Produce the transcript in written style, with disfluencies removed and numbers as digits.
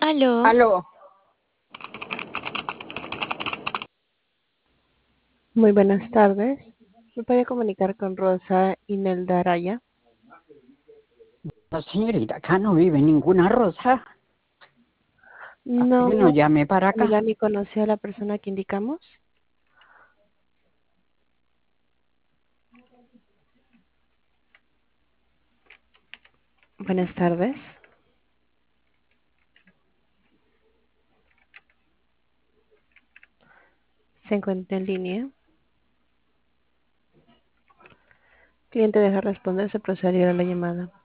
Aló, Aló, Muy buenas tardes. ¿Me puede comunicar con Rosa Inelda Araya? no, señorita, acá no vive ninguna Rosa. Así que no No, llame para acá. amiga, ni conoce a la persona que indicamos. Buenas tardes. Se encuentra en línea. Cliente deja responder, se procederá a la llamada.